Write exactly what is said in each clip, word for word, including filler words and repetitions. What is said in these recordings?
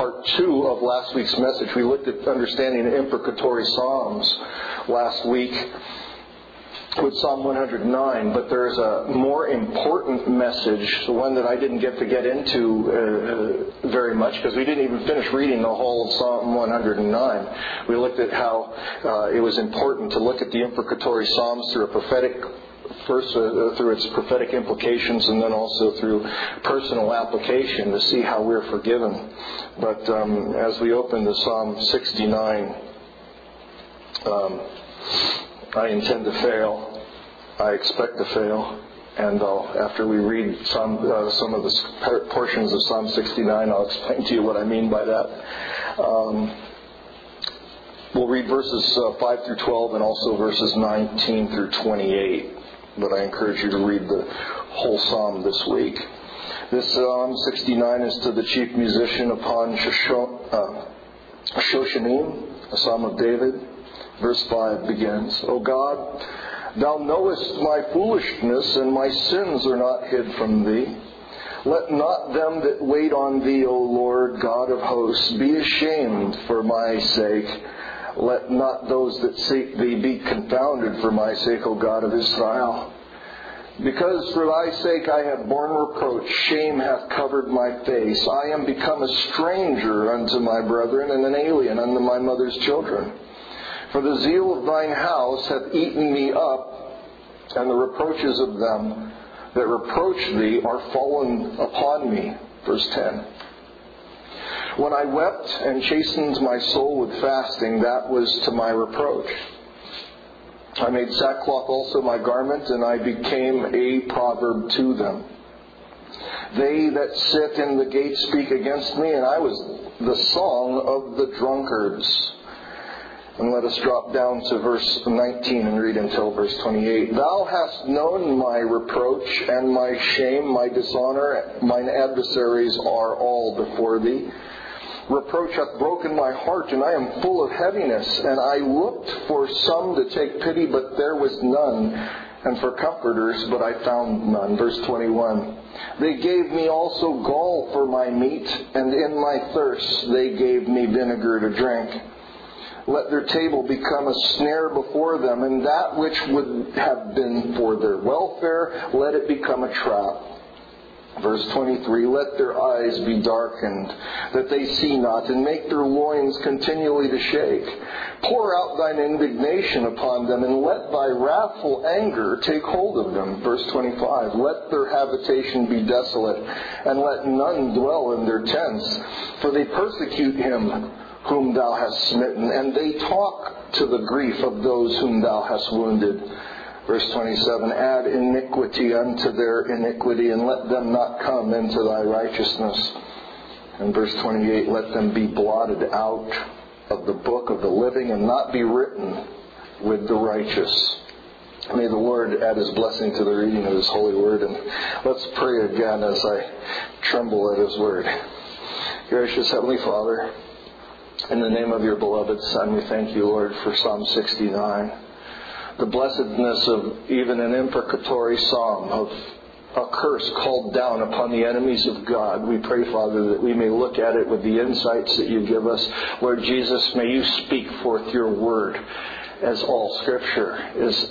part two of last week's message. We looked at understanding the imprecatory Psalms last week with Psalm one hundred nine, but there's a more important message, the one that I didn't get to get into uh, very much because we didn't even finish reading the whole of Psalm one hundred nine. We looked at how uh, it was important to look at the imprecatory Psalms through a prophetic First, uh, through its prophetic implications, and then also through personal application to see how we're forgiven. But um, as we open to Psalm sixty-nine, um, I intend to fail. I expect to fail. And I'll, after we read some, uh, some of the portions of Psalm sixty-nine, I'll explain to you what I mean by that. Um, we'll read verses uh, five through twelve and also verses nineteen through twenty-eight. But I encourage you to read the whole psalm this week. This Psalm sixty-nine is to the chief musician upon Shoshanim, a psalm of David. Verse five begins, O God, Thou knowest my foolishness, and my sins are not hid from Thee. Let not them that wait on Thee, O Lord, God of hosts, be ashamed for my sake. Let not those that seek Thee be confounded for my sake, O God of Israel. Because for Thy sake I have borne reproach, shame hath covered my face. I am become a stranger unto my brethren, and an alien unto my mother's children. For the zeal of Thine house hath eaten me up, and the reproaches of them that reproach Thee are fallen upon me. Verse ten. When I wept and chastened my soul with fasting, that was to my reproach. I made sackcloth also my garment, and I became a proverb to them. They that sit in the gate speak against me, and I was the song of the drunkards. And let us drop down to verse nineteen and read until verse twenty-eight. Thou hast known my reproach and my shame, my dishonor. Mine adversaries are all before Thee. Reproach hath broken my heart, and I am full of heaviness. And I looked for some to take pity, but there was none, and for comforters, but I found none. Verse twenty-one. They gave me also gall for my meat, and in my thirst they gave me vinegar to drink. Let their table become a snare before them, and that which would have been for their welfare, let it become a trap. Verse twenty-three, let their eyes be darkened, that they see not, and make their loins continually to shake. Pour out Thine indignation upon them, and let Thy wrathful anger take hold of them. Verse twenty-five, let their habitation be desolate, and let none dwell in their tents. For they persecute him whom Thou hast smitten, and they talk to the grief of those whom Thou hast wounded. Verse twenty-seven, add iniquity unto their iniquity, and let them not come into Thy righteousness. And verse twenty-eight, let them be blotted out of the book of the living, and not be written with the righteous. May the Lord add His blessing to the reading of His holy word. And let's pray again as I tremble at His word. Gracious Heavenly Father, in the name of Your beloved Son, we thank You, Lord, for Psalm sixty-nine. The blessedness of even an imprecatory psalm, of a curse called down upon the enemies of God. We pray, Father, that we may look at it with the insights that You give us. Lord Jesus, may You speak forth Your word, as all Scripture is,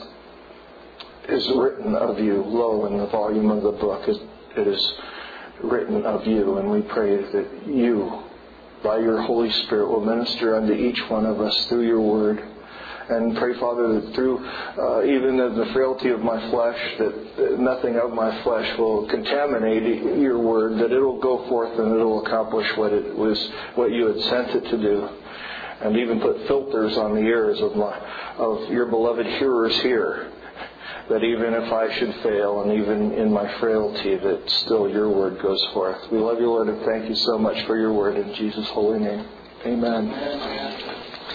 is written of You. Lo, in the volume of the book, it is written of You. And we pray that You, by Your Holy Spirit, will minister unto each one of us through Your word. And pray, Father, that through uh, even the frailty of my flesh, that nothing of my flesh will contaminate Your word, that it will go forth and it will accomplish what it was, what You had sent it to do. And even put filters on the ears of my, of Your beloved hearers here, that even if I should fail and even in my frailty, that still Your word goes forth. We love You, Lord, and thank You so much for Your word in Jesus' holy name. Amen. Amen.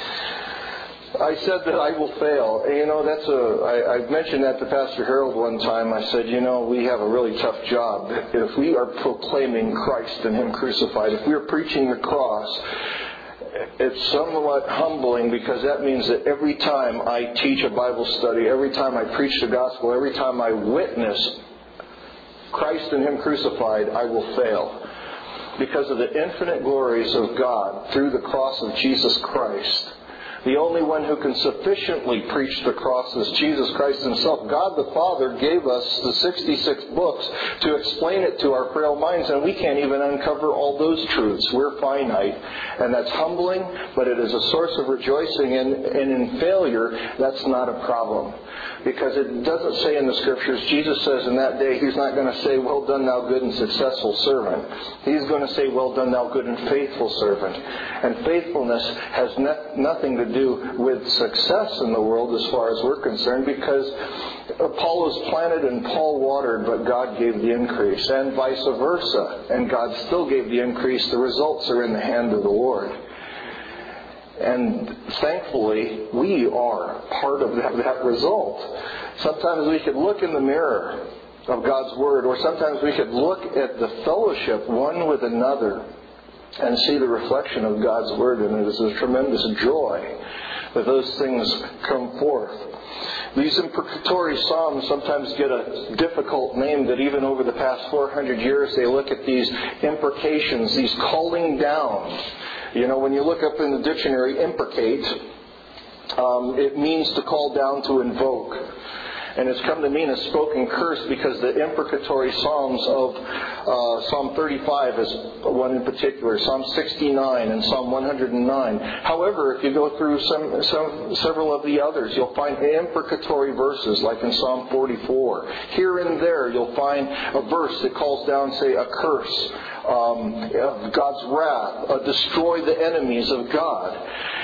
I said that I will fail. You know, that's a. I, I mentioned that to Pastor Harold one time. I said, you know, we have a really tough job. If we are proclaiming Christ and Him crucified, if we are preaching the cross, it's somewhat humbling, because that means that every time I teach a Bible study, every time I preach the gospel, every time I witness Christ and Him crucified, I will fail. because of the infinite glories of God through the cross of Jesus Christ. The only one who can sufficiently preach the cross is Jesus Christ Himself. God the Father gave us the sixty-six books to explain it to our frail minds, and we can't even uncover all those truths. We're finite, and that's humbling, but it is a source of rejoicing, and, and in failure, that's not a problem. Because it doesn't say in the Scriptures, Jesus says in that day, He's not going to say, well done, thou good and successful servant. He's going to say, well done, thou good and faithful servant. And faithfulness has no, nothing to do with success in the world as far as we're concerned, because Apollos planted and Paul watered, but God gave the increase, and vice versa. And God still gave the increase. The results are in the hand of the Lord. And thankfully, we are part of that, that result. Sometimes we could look in the mirror of God's Word, or sometimes we could look at the fellowship one with another and see the reflection of God's Word, and it is a tremendous joy that those things come forth. These imprecatory psalms sometimes get a difficult name, that even over the past four hundred years they look at these imprecations, these calling down. You know, when you look up in the dictionary, imprecate, um, it means to call down, to invoke. And it's come to mean a spoken curse, because the imprecatory psalms of uh, Psalm thirty-five is one in particular, Psalm sixty-nine and Psalm one hundred nine. However, if you go through some, some several of the others, you'll find imprecatory verses, like in Psalm forty-four. Here and there, you'll find a verse that calls down, say, a curse um, of God's wrath, uh, destroy the enemies of God.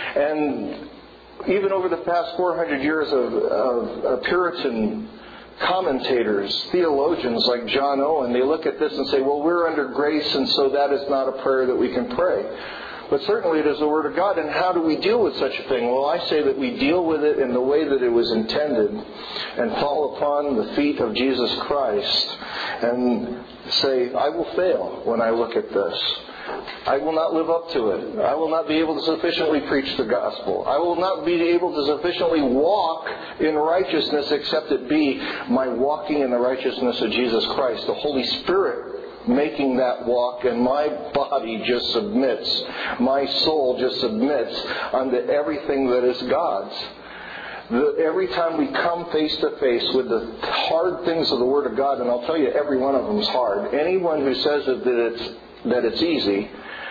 And even over the past four hundred years of, of, of Puritan commentators, theologians like John Owen, they look at this and say, well, we're under grace, and so that is not a prayer that we can pray. But certainly it is the Word of God. And how do we deal with such a thing? Well, I say that we deal with it in the way that it was intended, and fall upon the feet of Jesus Christ and say, I will fail when I look at this. I will not live up to it. I will not be able to sufficiently preach the gospel. I will not be able to sufficiently walk in righteousness, except it be my walking in the righteousness of Jesus Christ, the Holy Spirit making that walk, and my body just submits, my soul just submits unto everything that is God's. The, every time we come face to face with the hard things of the Word of God, and I'll tell you, every one of them is hard. Anyone who says that it's that it's easy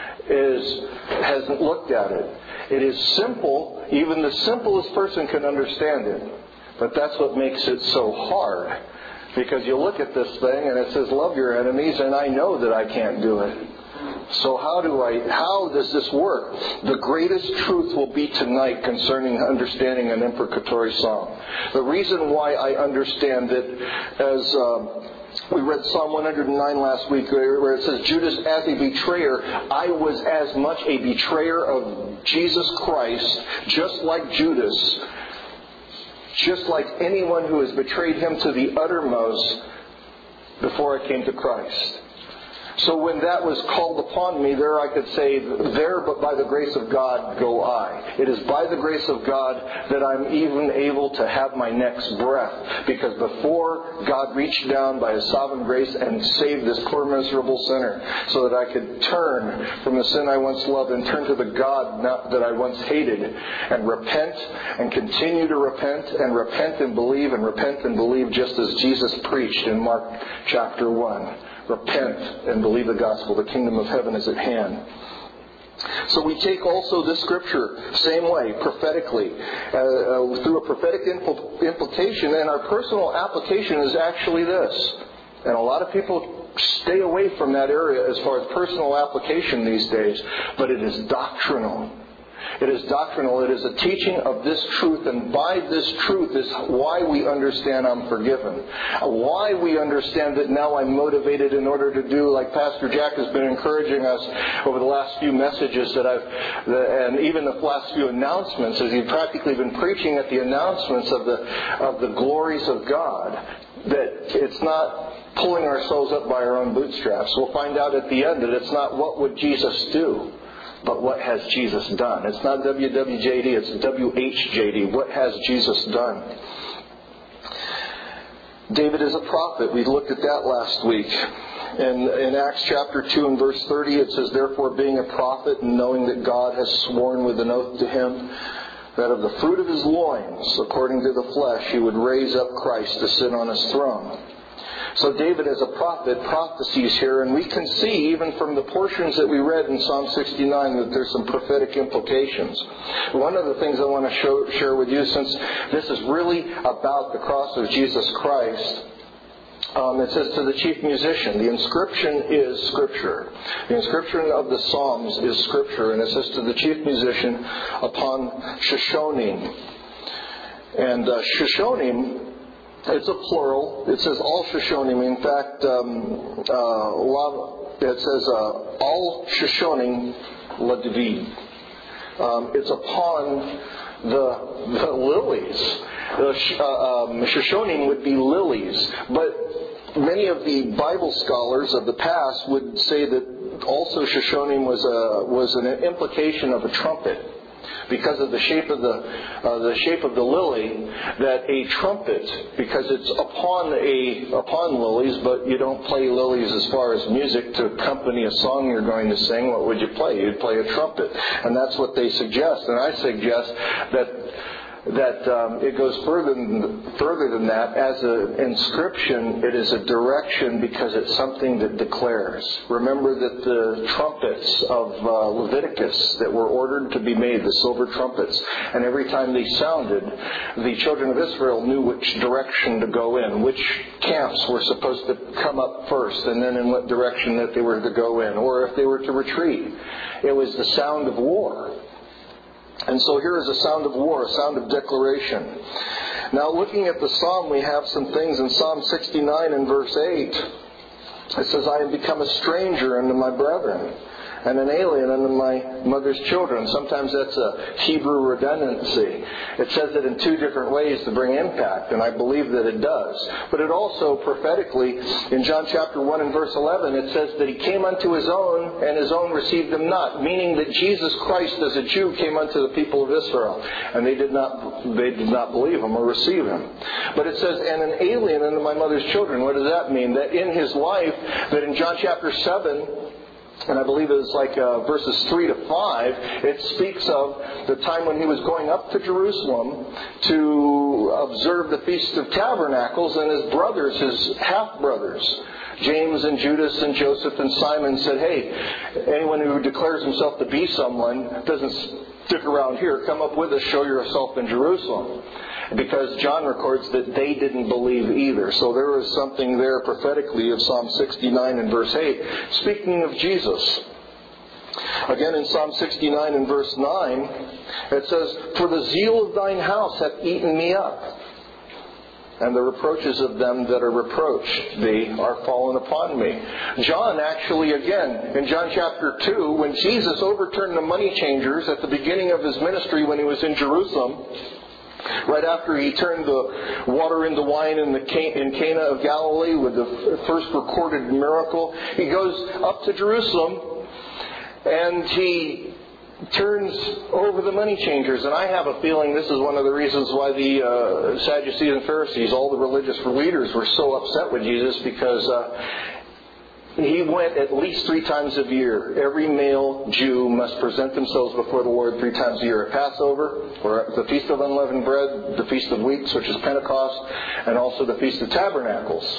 is hasn't looked at it. It is simple. Even the simplest person can understand it. But that's what makes it so hard. Because you look at this thing and it says, love your enemies, and I know that I can't do it. So how do I, how does this work? The greatest truth will be tonight concerning understanding an imprecatory psalm. The reason why I understand it, as uh, we read Psalm one hundred nine last week, where it says, Judas as a betrayer, I was as much a betrayer of Jesus Christ, just like Judas, just like anyone who has betrayed Him to the uttermost before I came to Christ. So when that was called upon me, there I could say, there but by the grace of God go I. It is by the grace of God that I'm even able to have my next breath. Because before, God reached down by His sovereign grace and saved this poor miserable sinner, so that I could turn from the sin I once loved and turn to the God that I once hated, and repent and continue to repent and repent and believe and repent and believe, just as Jesus preached in Mark chapter one. Repent and believe the gospel. The kingdom of heaven is at hand. So we take also this scripture, same way, prophetically, uh, uh, through a prophetic impl- implication, and our personal application is actually this. And a lot of people stay away from that area as far as personal application these days, but it is doctrinal. It is doctrinal. It is a teaching of this truth, and by this truth is why we understand I'm forgiven. Why we understand that now I'm motivated in order to do, like Pastor Jack has been encouraging us over the last few messages that I've, and even the last few announcements, as he's practically been preaching at the announcements of the of the glories of God, that it's not pulling ourselves up by our own bootstraps. We'll find out at the end that it's not what would Jesus do, but what has Jesus done. It's not W W J D, it's W H J D. What has Jesus done? David is a prophet. We looked at that last week. In, in Acts chapter two and verse thirty, it says, "Therefore, being a prophet, and knowing that God has sworn with an oath to him, that of the fruit of his loins, according to the flesh, he would raise up Christ to sit on his throne." So David, as a prophet, prophesies here, and we can see even from the portions that we read in Psalm sixty-nine that there's some prophetic implications. One of the things I want to show, share with you, since this is really about the cross of Jesus Christ, Um, it says to the chief musician, the inscription is Scripture. The inscription of the Psalms is Scripture. And it says to the chief musician upon Shoshonim. And uh, Shoshonim, it's a plural. It says all Shoshonim. In fact, um, uh, it says uh, all Shoshonim LaDavid. Um, it's upon the, the lilies. The uh, um, Shoshonim would be lilies. But many of the Bible scholars of the past would say that also Shoshonim was a was an implication of a trumpet, because of the shape of the uh, the shape of the lily. That a trumpet, because it's upon a upon lilies, but you don't play lilies as far as music to accompany a song you're going to sing. What would you play? You'd play a trumpet, and that's what they suggest. And I suggest that. that um, it goes further than, further than that. As an inscription, it is a direction because it's something that declares. Remember that the trumpets of uh, Leviticus that were ordered to be made, the silver trumpets, and every time they sounded, the children of Israel knew which direction to go in, which camps were supposed to come up first, and then in what direction that they were to go in, or if they were to retreat. It was the sound of war. And so here is a sound of war, a sound of declaration. Now, looking at the psalm, we have some things in Psalm sixty-nine and verse eight. It says, "I have become a stranger unto my brethren, and an alien unto my mother's children." Sometimes that's a Hebrew redundancy. It says it in two different ways to bring impact, and I believe that it does. But it also prophetically, in John chapter one and verse eleven, it says that he came unto his own, and his own received him not. Meaning that Jesus Christ, as a Jew, came unto the people of Israel, and they did not they did not believe him or receive him. But it says, "and an alien unto my mother's children." What does that mean? That in his life, that in John chapter seven, and I believe it was like uh, verses three to five, it speaks of the time when he was going up to Jerusalem to observe the Feast of Tabernacles, and his brothers, his half-brothers, James and Judas and Joseph and Simon, said, "Hey, anyone who declares himself to be someone doesn't stick around here. Come up with us, show yourself in Jerusalem." Because John records that they didn't believe either. So there was something there prophetically of Psalm sixty-nine and verse eight. Speaking of Jesus. Again in Psalm sixty-nine and verse nine, it says, "For the zeal of thine house hath eaten me up, and the reproaches of them that are reproached thee are fallen upon me." John actually, again, in John chapter two, when Jesus overturned the money changers at the beginning of his ministry when he was in Jerusalem, right after he turned the water into wine in, the in Cana of Galilee with the first recorded miracle, he goes up to Jerusalem and he turns over the money changers. And I have a feeling this is one of the reasons why the uh, Sadducees and Pharisees, all the religious leaders, were so upset with Jesus, because uh, he went at least three times a year. Every male Jew must present themselves before the Lord three times a year. At Passover, or at the Feast of Unleavened Bread, the Feast of Weeks, which is Pentecost, and also the Feast of Tabernacles.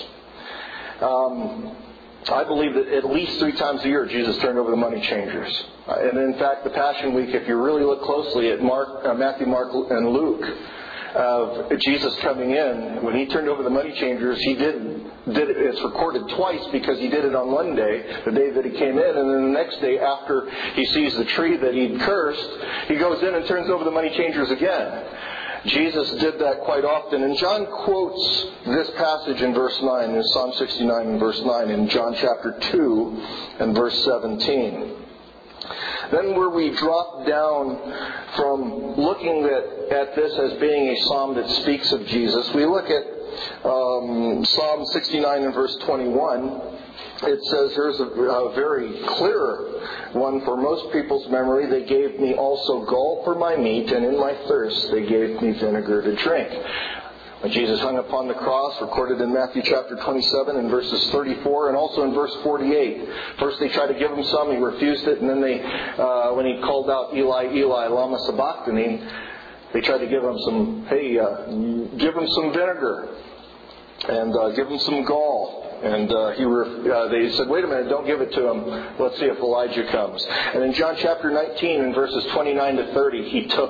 Um, I believe that at least three times a year Jesus turned over the money changers. Uh, and in fact, the Passion Week, if you really look closely at Mark, uh, Matthew, Mark, and Luke, of Jesus coming in, when he turned over the money changers, he did, did it, it's recorded twice, because he did it on one day, the day that he came in, and then the next day after he sees the tree that he'd cursed, he goes in and turns over the money changers again. Jesus did that quite often. And John quotes this passage in verse nine, in Psalm sixty-nine and verse nine, in John chapter two and verse seventeen. Then where we drop down from looking at, at this as being a psalm that speaks of Jesus, we look at um, Psalm sixty-nine and verse twenty-one. It says, here's a, a very clear one for most people's memory. "They gave me also gall for my meat, and in my thirst they gave me vinegar to drink." When Jesus hung upon the cross, recorded in Matthew chapter twenty-seven and verses thirty-four and also in verse forty-eight. First they tried to give him some, he refused it, and then they, uh, when he called out, Eli, Eli, lama sabachthani, they tried to give him some, hey, uh, give him some vinegar and uh, give him some gall. And uh, he re- uh, they said, wait a minute, don't give it to him. Let's see if Elijah comes. And in John chapter nineteen and verses twenty-nine to thirty, he took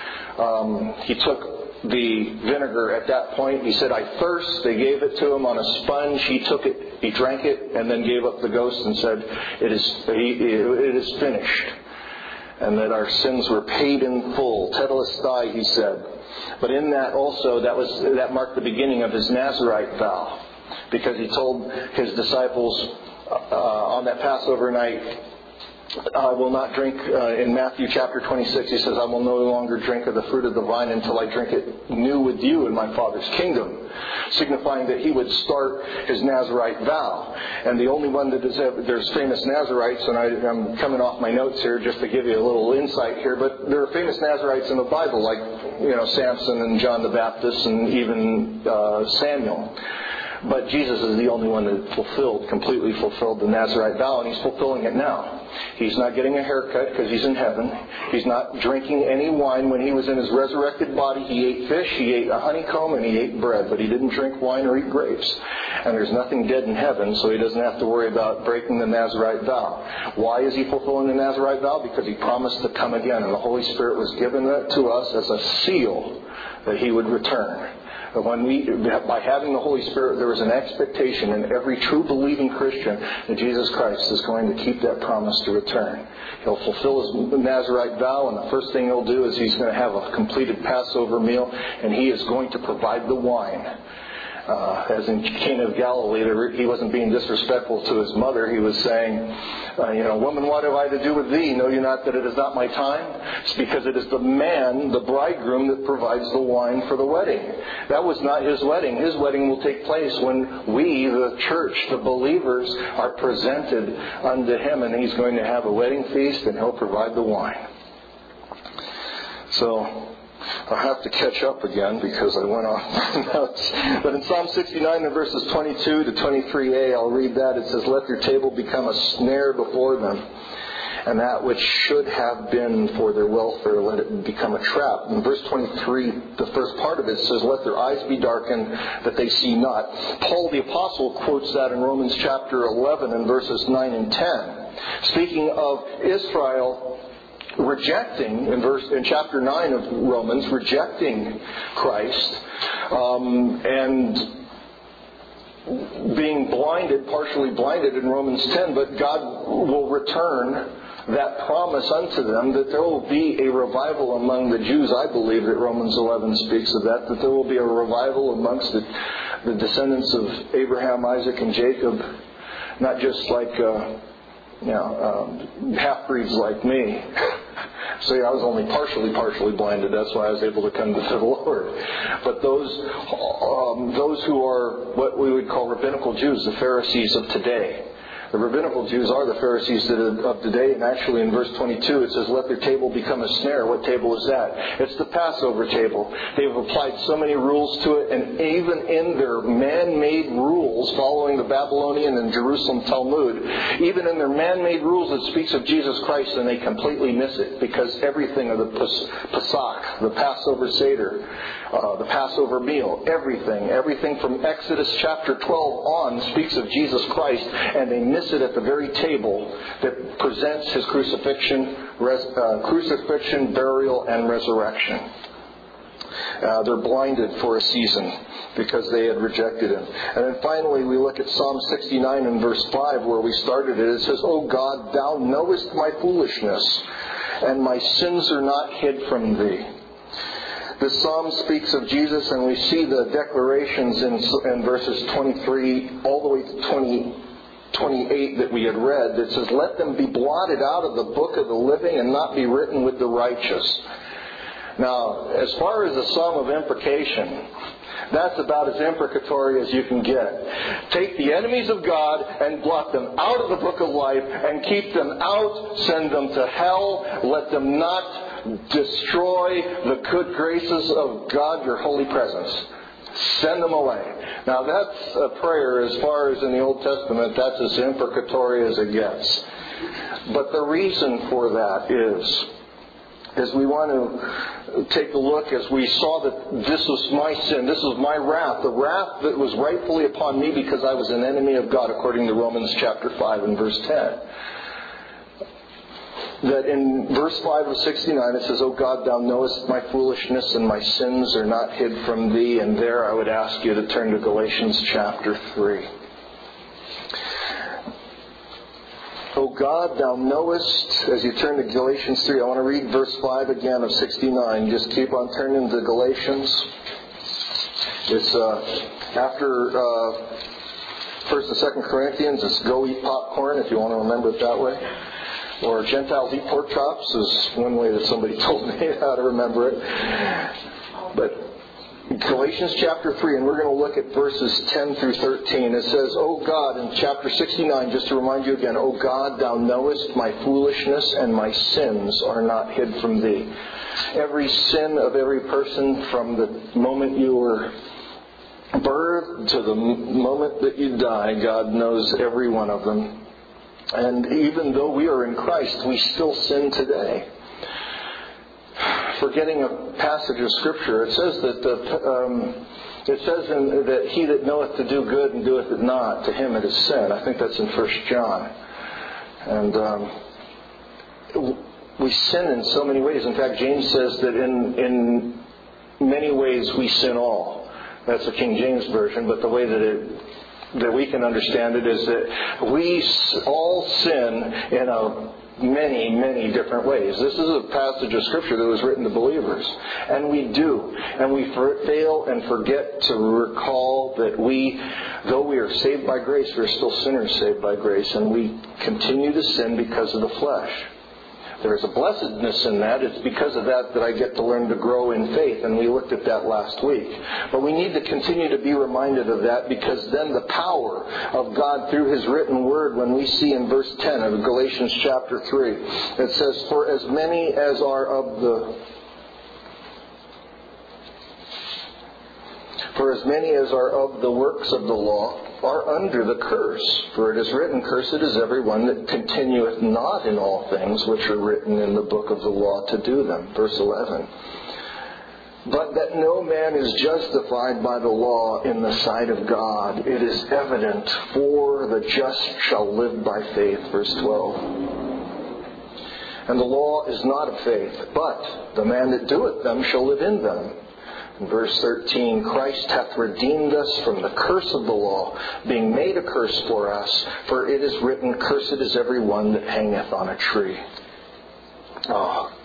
um, he took the vinegar at that point. He said, I thirst. They gave it to him on a sponge. He took it, he drank it, and then gave up the ghost and said, it is, it is finished. And that our sins were paid in full. Tetelestai, he said. But in that also, that was that marked the beginning of his Nazirite vow. Because he told his disciples uh, on that Passover night, I will not drink, uh, in Matthew chapter twenty-six, he says, I will no longer drink of the fruit of the vine until I drink it new with you in my Father's kingdom. Signifying that he would start his Nazirite vow. And the only one that is, there's famous Nazirites, and I, I'm coming off my notes here just to give you a little insight here, but there are famous Nazirites in the Bible, like, you know, Samson and John the Baptist and even uh, Samuel. But Jesus is the only one that fulfilled, completely fulfilled the Nazirite vow, and he's fulfilling it now. He's not getting a haircut because he's in heaven. He's not drinking any wine. When he was in his resurrected body, he ate fish, he ate a honeycomb, and he ate bread. But he didn't drink wine or eat grapes. And there's nothing dead in heaven, so he doesn't have to worry about breaking the Nazirite vow. Why is he fulfilling the Nazirite vow? Because he promised to come again, and the Holy Spirit was given to us as a seal that he would return. But when we, by having the Holy Spirit, there is an expectation in every true believing Christian that Jesus Christ is going to keep that promise to return. He'll fulfill his Nazirite vow, and the first thing he'll do is he's going to have a completed Passover meal, and he is going to provide the wine. Uh, as in Cana of Galilee, he wasn't being disrespectful to his mother. He was saying, uh, you know, woman, what have I to do with thee? Know you not that it is not my time? It's because it is the man, the bridegroom, that provides the wine for the wedding. That was not his wedding. His wedding will take place when we, the church, the believers, are presented unto him, and he's going to have a wedding feast, and he'll provide the wine. So I'll have to catch up again because I went off my notes. But in Psalm sixty-nine and verses twenty-two to twenty-three a, I'll read that. It says, let your table become a snare before them, and that which should have been for their welfare, let it become a trap. In verse twenty-three, the first part of it says, let their eyes be darkened that they see not. Paul the Apostle quotes that in Romans chapter eleven and verses nine and ten. Speaking of Israel rejecting, in verse in chapter nine of Romans, rejecting Christ um, and being blinded, partially blinded in Romans ten, but God will return that promise unto them that there will be a revival among the Jews. I believe that Romans eleven speaks of that, that there will be a revival amongst the, the descendants of Abraham, Isaac, and Jacob, not just like uh, you know, um, half-breeds like me. See, I was only partially, partially blinded. That's why I was able to come to the Lord. But those, um, those who are what we would call rabbinical Jews, the Pharisees of today. The rabbinical Jews are the Pharisees of today, and actually in verse twenty-two it says, let their table become a snare. What table is that? It's the Passover table. They've applied so many rules to it, and even in their man-made rules, following the Babylonian and Jerusalem Talmud, even in their man-made rules it speaks of Jesus Christ, and they completely miss it, because everything of the Pesach, the Passover Seder, uh, the Passover meal, everything, everything from Exodus chapter twelve on speaks of Jesus Christ, and they miss it at the very table that presents his crucifixion, res, uh, crucifixion, burial, and resurrection. Uh, they're blinded for a season because they had rejected him. And then finally we look at Psalm sixty-nine and verse five where we started it. It says, O God, thou knowest my foolishness, and my sins are not hid from thee. This psalm speaks of Jesus, and we see the declarations in, in verses twenty-three all the way to twenty, twenty-eight that we had read that says, let them be blotted out of the book of the living and not be written with the righteous. Now, as far as the psalm of imprecation, that's about as imprecatory as you can get. Take the enemies of God and blot them out of the book of life and keep them out, send them to hell, let them not destroy the good graces of God, your holy presence. Send them away. Now that's a prayer as far as in the Old Testament, that's as imprecatory as it gets. But the reason for that is, is we want to take a look as we saw that this was my sin, this was my wrath, the wrath that was rightfully upon me because I was an enemy of God, according to Romans chapter five and verse ten. That in verse five of sixty-nine it says, O God, thou knowest my foolishness and my sins are not hid from thee. And there I would ask you to turn to Galatians chapter three. O God, thou knowest, as you turn to Galatians three, I want to read verse five again of sixty-nine. Just keep on turning to Galatians. It's uh, after uh, First and Second Corinthians. It's go eat popcorn, if you want to remember it that way. Or Gentiles eat pork chops is one way that somebody told me how to remember it. But Galatians chapter three, and we're going to look at verses ten through thirteen. It says, O God, in chapter sixty-nine, just to remind you again, O God, thou knowest my foolishness and my sins are not hid from thee. Every sin of every person from the moment you were birthed to the moment that you die, God knows every one of them. And even though we are in Christ, we still sin today. Forgetting a passage of Scripture, it says that the, um, it says in, that he that knoweth to do good and doeth it not, to him it is sin. I think that's in First John. And um, we sin in so many ways. In fact, James says that in in many ways we sin all. That's the King James Version, but the way that it that we can understand it is that we all sin in a many, many different ways. This is a passage of Scripture that was written to believers. And we do. And we fail and forget to recall that we, though we are saved by grace, we are still sinners saved by grace. And we continue to sin because of the flesh. There is a blessedness in that. It's because of that that I get to learn to grow in faith, and we looked at that last week. But we need to continue to be reminded of that, because then the power of God through His written Word, when we see in verse ten of Galatians chapter three, it says, For as many as are of the For as many as are of the works of the law are under the curse. For it is written, Cursed is every one that continueth not in all things which are written in the book of the law to do them. Verse eleven. But that no man is justified by the law in the sight of God, it is evident, for the just shall live by faith. Verse twelve. And the law is not of faith, but the man that doeth them shall live in them. In verse thirteen, Christ hath redeemed us from the curse of the law, being made a curse for us. For it is written, Cursed is every one that hangeth on a tree. Oh,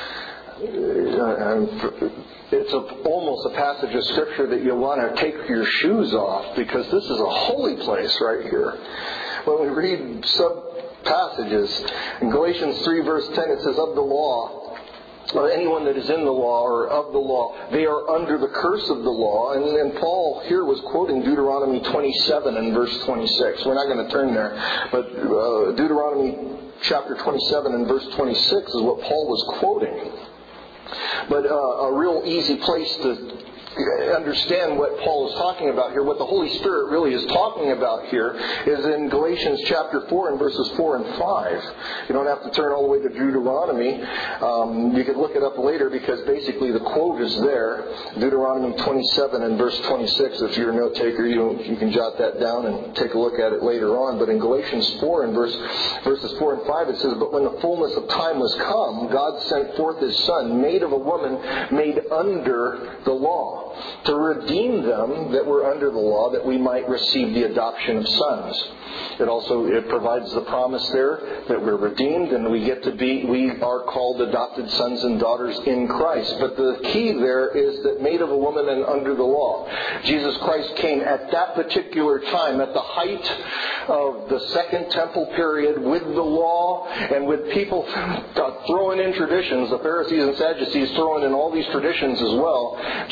it's a, almost a passage of Scripture that you want to take your shoes off, because this is a holy place right here. When we read sub-passages, in Galatians three verse ten it says, Of the law, or anyone that is in the law or of the law, they are under the curse of the law. And then Paul here was quoting Deuteronomy twenty-seven and verse twenty-six. We're not going to turn there, but uh, Deuteronomy chapter twenty-seven and verse twenty-six is what Paul was quoting. But uh, a real easy place to understand what Paul is talking about here, what the Holy Spirit really is talking about here, is in Galatians chapter four and verses four and five. You don't have to turn all the way to Deuteronomy. Um, you could look it up later, because basically the quote is there. Deuteronomy twenty-seven and verse twenty-six. If you're a note taker, you, you can jot that down and take a look at it later on. But in Galatians four and verse, verses four and five, it says, But when the fullness of time was come, God sent forth His Son, made of a woman, made under the law, to redeem them that were under the law, that we might receive the adoption of sons. It also it provides the promise there that we're redeemed and we get to be, we are called adopted sons and daughters in Christ. But the key there is that made of a woman and under the law. Jesus Christ came at that particular time, at the height of the Second Temple period, with the law and with people throwing in traditions, the Pharisees and Sadducees throwing in all these traditions as well. Jesus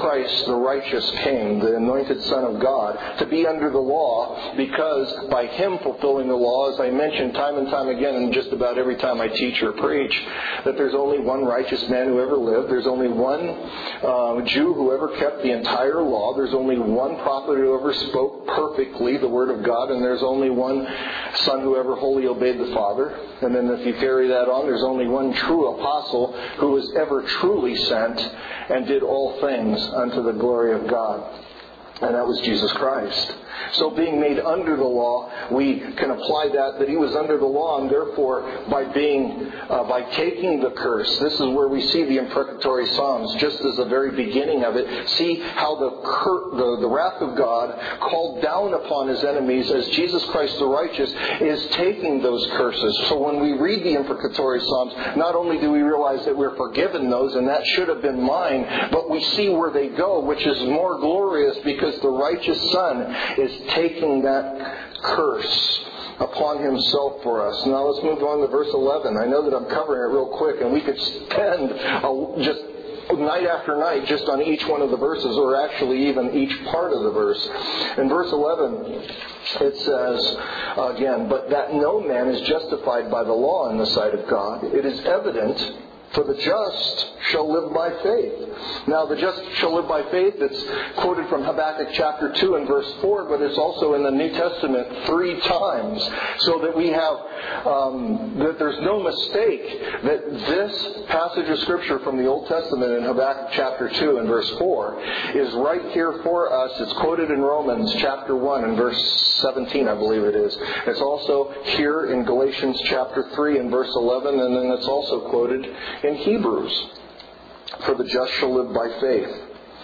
Christ, the righteous King, the anointed Son of God, to be under the law, because by Him fulfilling the law, as I mentioned time and time again, and just about every time I teach or preach, that there's only one righteous man who ever lived. There's only one uh, Jew who ever kept the entire law. There's only one prophet who ever spoke perfectly the Word of God. And there's only one Son who ever wholly obeyed the Father. And then if you carry that on, there's only one true apostle who was ever truly sent and did all things unto the glory of God. And that was Jesus Christ. So being made under the law, we can apply that, that He was under the law, and therefore by being, uh, by taking the curse, this is where we see the imprecatory Psalms, just as the very beginning of it. See how the, cur- the, the wrath of God called down upon His enemies as Jesus Christ the righteous is taking those curses. So when we read the imprecatory Psalms, not only do we realize that we're forgiven those, and that should have been mine, but we see where they go, which is more glorious because the righteous Son is taking that curse upon Himself for us. Now let's move on to verse eleven. I know that I'm covering it real quick, and we could spend a, just night after night just on each one of the verses, or actually even each part of the verse. In verse eleven, it says, again, but that no man is justified by the law in the sight of God. It is evident, for the just shall live by faith. Now, the just shall live by faith, it's quoted from Habakkuk chapter two and verse four, but it's also in the New Testament three times. So that we have, um, that there's no mistake that this passage of Scripture from the Old Testament in Habakkuk chapter two and verse four is right here for us. It's quoted in Romans chapter one and verse seventeen, I believe it is. It's also here in Galatians chapter three and verse eleven, and then it's also quoted in Hebrews, for the just shall live by faith.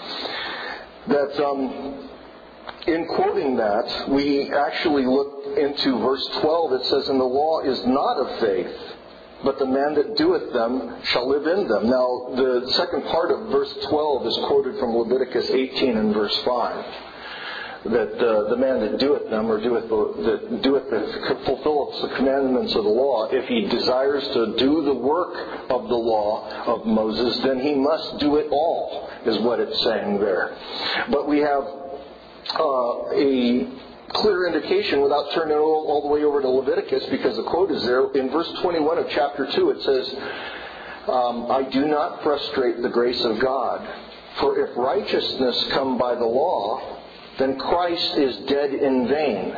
That um, in quoting that, we actually look into verse twelve. It says, and the law is not of faith, but the man that doeth them shall live in them. Now, the second part of verse twelve is quoted from Leviticus eighteen and verse five. That uh, the man that doeth them, or doeth the, that doeth the, fulfilleth the commandments of the law, if he desires to do the work of the law of Moses, then he must do it all, is what it's saying there. But we have uh, a clear indication, without turning all, all the way over to Leviticus, because the quote is there. In verse twenty-one of chapter two, it says, um, I do not frustrate the grace of God, for if righteousness come by the law, then Christ is dead in vain.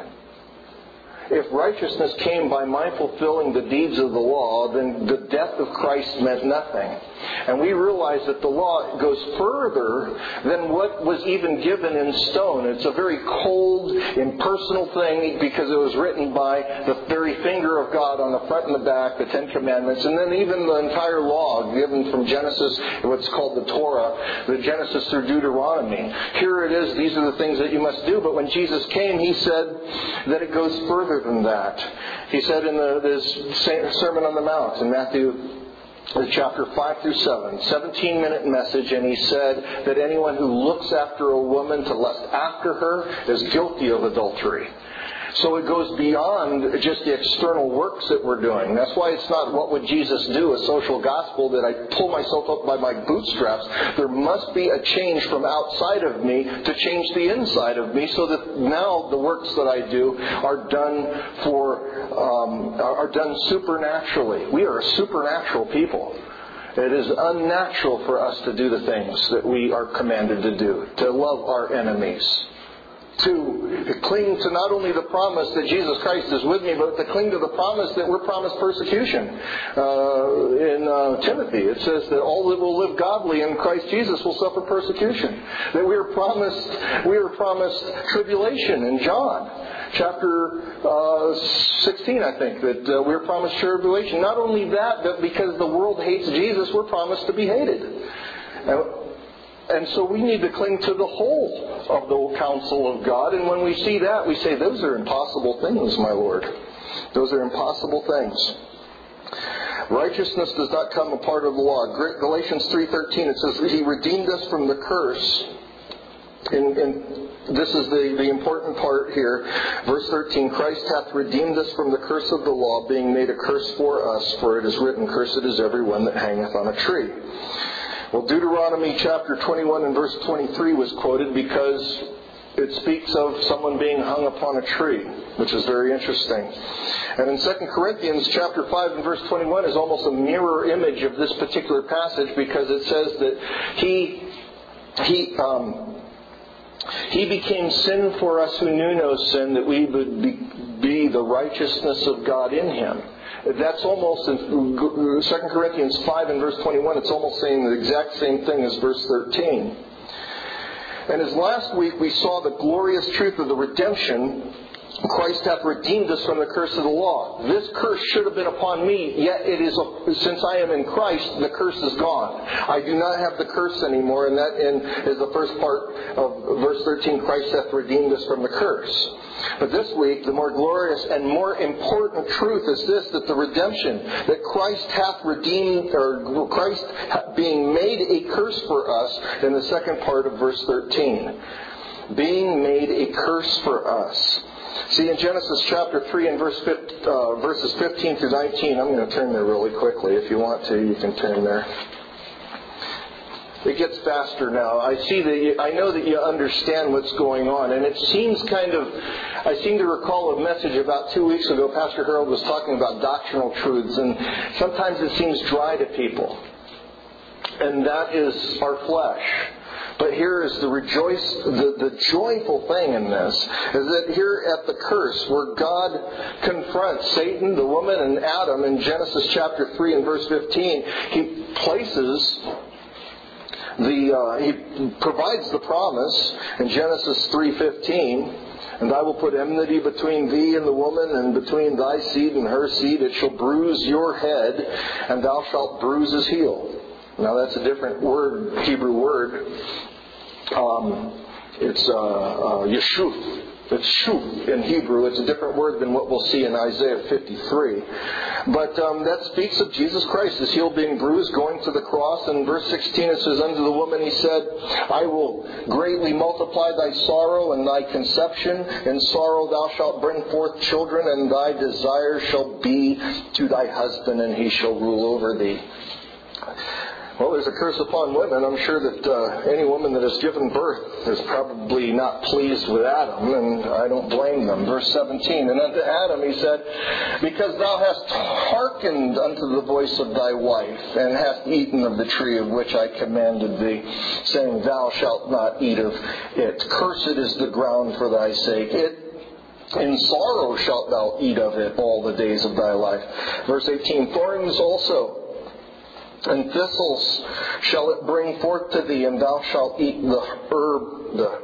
If righteousness came by my fulfilling the deeds of the law, then the death of Christ meant nothing. And we realize that the law goes further than what was even given in stone. It's a very cold, impersonal thing because it was written by the very finger of God on the front and the back, the Ten Commandments, and then even the entire law given from Genesis, what's called the Torah, the Genesis through Deuteronomy. Here it is, these are the things that you must do. But when Jesus came, He said that it goes further than that. He said in the, this Sermon on the Mount in Matthew chapter five through seven, seventeen minute message, and He said that anyone who looks after a woman to lust after her is guilty of adultery. So it goes beyond just the external works that we're doing. That's why it's not what would Jesus do, a social gospel that I pull myself up by my bootstraps. There must be a change from outside of me to change the inside of me, so that now the works that I do are done for um, are done supernaturally. We are a supernatural people. It is unnatural for us to do the things that we are commanded to do, to love our enemies, to cling to not only the promise that Jesus Christ is with me, but to cling to the promise that we're promised persecution. Uh, in uh, Timothy, it says that all that will live godly in Christ Jesus will suffer persecution. That we are promised, we are promised tribulation in John chapter uh, sixteen, I think, that uh, we are promised tribulation. Not only that, but because the world hates Jesus, we're promised to be hated. Uh, And so we need to cling to the whole of the counsel of God. And when we see that, we say, those are impossible things, my Lord. Those are impossible things. Righteousness does not come a part of the law. Galatians three thirteen, it says, He redeemed us from the curse. And, and this is the, the important part here. Verse thirteen, Christ hath redeemed us from the curse of the law, being made a curse for us. For it is written, Cursed is every one that hangeth on a tree. Well, Deuteronomy chapter twenty-one and verse twenty-three was quoted because it speaks of someone being hung upon a tree, which is very interesting. And in Second Corinthians chapter five and verse twenty-one is almost a mirror image of this particular passage, because it says that he he um, he became sin for us who knew no sin, that we would be, be the righteousness of God in Him. That's almost in Second Corinthians five and verse twenty-one. It's almost saying the exact same thing as verse thirteen. And as last week we saw the glorious truth of the redemption, Christ hath redeemed us from the curse of the law. This curse should have been upon me, yet it is, since I am in Christ, the curse is gone. I do not have the curse anymore, and that in, is the first part of verse thirteen, Christ hath redeemed us from the curse. But this week, the more glorious and more important truth is this, that the redemption, that Christ hath redeemed, or Christ being made a curse for us, in the second part of verse thirteen. Being made a curse for us. See, in Genesis chapter three and verse uh, verses fifteen through nineteen, I'm going to turn there really quickly. If you want to, you can turn there. It gets faster now. I see that you, I know that you understand what's going on, and it seems kind of, I seem to recall a message about two weeks ago. Pastor Harold was talking about doctrinal truths, and sometimes it seems dry to people. And that is our flesh. But here is the rejoice, the, the joyful thing in this, is that here at the curse, where God confronts Satan, the woman, and Adam in Genesis chapter three and verse fifteen, He places the, uh, He provides the promise in Genesis three fifteen, and I will put enmity between thee and the woman, and between thy seed and her seed. It shall bruise your head, and thou shalt bruise his heel. Now that's a different word, Hebrew word. Um, it's uh, uh, Yeshuf. It's shuf in Hebrew. It's a different word than what we'll see in Isaiah fifty-three. But um, that speaks of Jesus Christ, his heel being bruised, going to the cross. And in verse sixteen it says, unto the woman he said, I will greatly multiply thy sorrow and thy conception. In sorrow thou shalt bring forth children, and thy desire shall be to thy husband, and he shall rule over thee. Well, there's a curse upon women. I'm sure that uh, any woman that has given birth is probably not pleased with Adam, and I don't blame them. Verse seventeen, and unto Adam he said, because thou hast hearkened unto the voice of thy wife, and hast eaten of the tree of which I commanded thee, saying, thou shalt not eat of it. Cursed is the ground for thy sake. It In sorrow shalt thou eat of it all the days of thy life. Verse eighteen, thorns also and thistles shall it bring forth to thee, and thou shalt eat the herb, the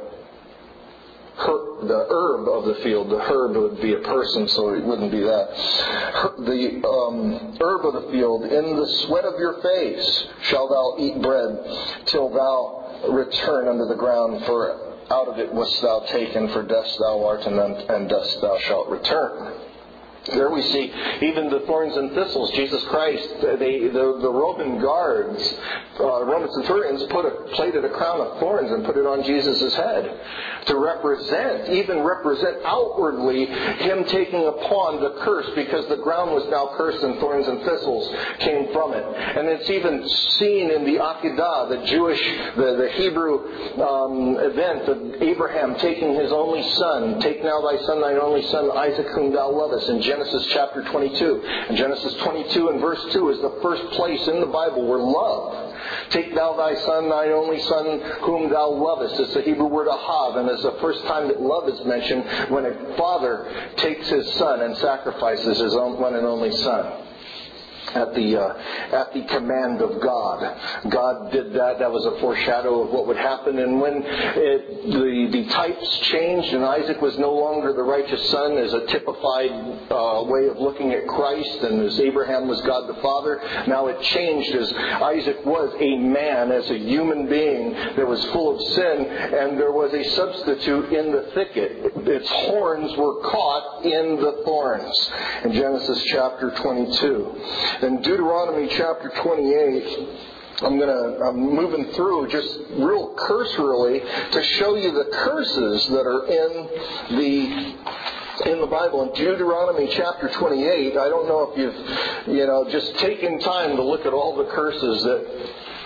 her, the herb of the field. The herb would be a person, so it wouldn't be that. Her, the um, herb of the field. In the sweat of your face shalt thou eat bread, till thou return unto the ground. For out of it wast thou taken, for dust thou art, and, and dust thou shalt return. There we see even the thorns and thistles. Jesus Christ, they, the, the Roman guards, uh, Roman centurions, put a, plated a crown of thorns and put it on Jesus' head to represent, even represent outwardly, Him taking upon the curse, because the ground was now cursed and thorns and thistles came from it. And it's even seen in the Akedah, the Jewish, the, the Hebrew um, event of Abraham taking his only son. Take now thy son, thine only son, Isaac, whom thou lovest, in Genesis chapter twenty-two. And Genesis twenty-two and verse two is the first place in the Bible where love. Take thou thy son, thine only son, whom thou lovest. It's the Hebrew word ahav, and it's the first time that love is mentioned when a father takes his son and sacrifices his own one and only son. At the uh, at the command of God. God did that. That was a foreshadow of what would happen. And when it, the, the types changed and Isaac was no longer the righteous son as a typified uh, way of looking at Christ, and as Abraham was God the Father, now it changed as Isaac was a man, as a human being that was full of sin, and there was a substitute in the thicket. Its horns were caught in the thorns. In Genesis chapter twenty-two. In Deuteronomy chapter twenty-eight, I'm going to, I'm moving through just real cursorily to show you the curses that are in the in the Bible. In Deuteronomy chapter twenty-eight, I don't know if you've, you know, just taken time to look at all the curses that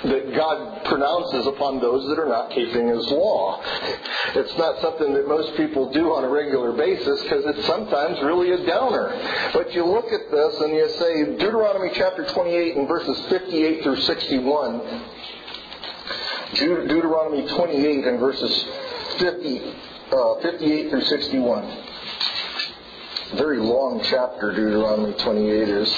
that God pronounces upon those that are not keeping His law. It's not something that most people do on a regular basis because it's sometimes really a downer. But you look at this and you say, Deuteronomy chapter twenty-eight and verses fifty-eight through sixty-one. Deuteronomy twenty-eight and verses fifty, uh, fifty-eight through sixty-one. Very long chapter, Deuteronomy twenty-eight is.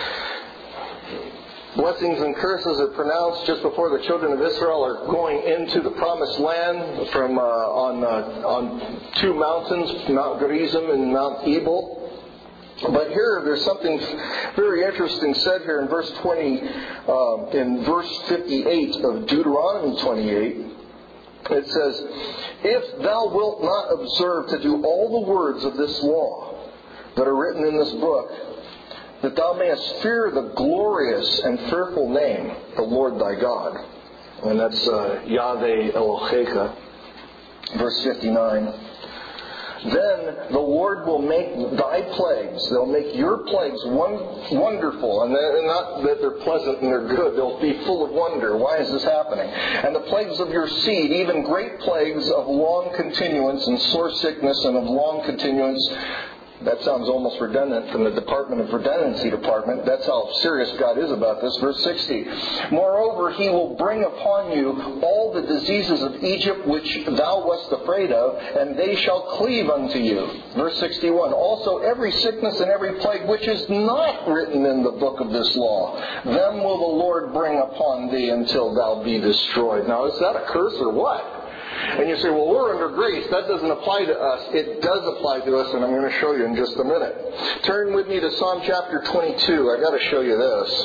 Blessings and curses are pronounced just before the children of Israel are going into the promised land from uh, on uh, on two mountains, Mount Gerizim and Mount Ebal. But here, there's something very interesting said here in verse twenty, uh, in verse fifty-eight of Deuteronomy twenty-eight. It says, "If thou wilt not observe to do all the words of this law that are written in this book, that thou mayest fear the glorious and fearful name, the Lord thy God." And that's uh, Yahweh Elohecha. Verse fifty-nine. "Then the Lord will make thy plagues," they'll make your plagues wonderful, and not that they're pleasant and they're good, they'll be full of wonder. Why is this happening? "And the plagues of your seed, even great plagues of long continuance and sore sickness and of long continuance." That sounds almost redundant from the Department of Redundancy Department. That's how serious God is about this. Verse sixty. "Moreover, He will bring upon you all the diseases of Egypt which thou wast afraid of, and they shall cleave unto you." Verse sixty-one. "Also every sickness and every plague which is not written in the book of this law, them will the Lord bring upon thee until thou be destroyed." Now, is that a curse or what? And you say, well, we're under grace. That doesn't apply to us. It does apply to us, and I'm going to show you in just a minute. Turn with me to Psalm chapter twenty-two. I've got to show you this.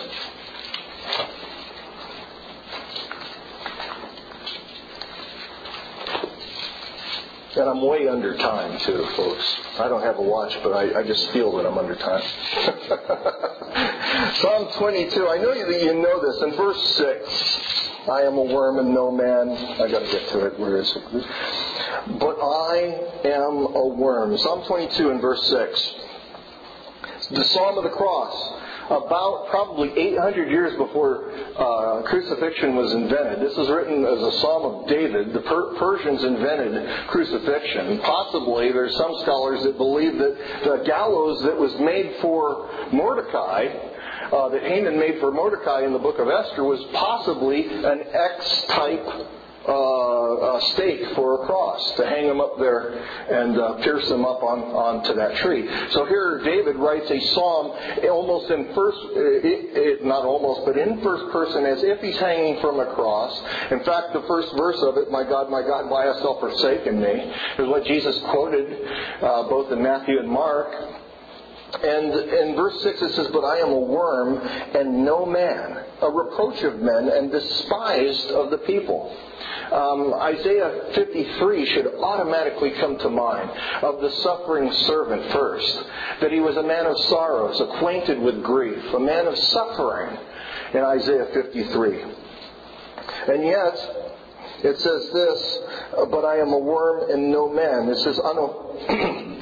And I'm way under time, too, folks. I don't have a watch, but I, I just feel that I'm under time. Psalm twenty-two. I know that you know this. In verse six... "I am a worm and no man." I got to get to it. Where is it? "But I am a worm." Psalm twenty-two and verse six. The Psalm of the Cross. About probably eight hundred years before uh, crucifixion was invented. This is written as a Psalm of David. The per- Persians invented crucifixion. Possibly, there's some scholars that believe that the gallows that was made for Mordecai, Uh, that Haman made for Mordecai in the book of Esther, was possibly an X-type uh, uh, stake for a cross, to hang him up there and uh, pierce him up on onto that tree. So here David writes a psalm almost in first, it, it, not almost, but in first person, as if he's hanging from a cross. In fact, the first verse of it, "My God, my God, why hast thou forsaken me?" is what Jesus quoted uh, both in Matthew and Mark. And in verse six it says, "But I am a worm and no man, a reproach of men and despised of the people." Um, Isaiah fifty-three should automatically come to mind, of the suffering servant first. That he was a man of sorrows, acquainted with grief, a man of suffering in Isaiah fifty-three. And yet, it says this, "But I am a worm and no man." It says, "Ano."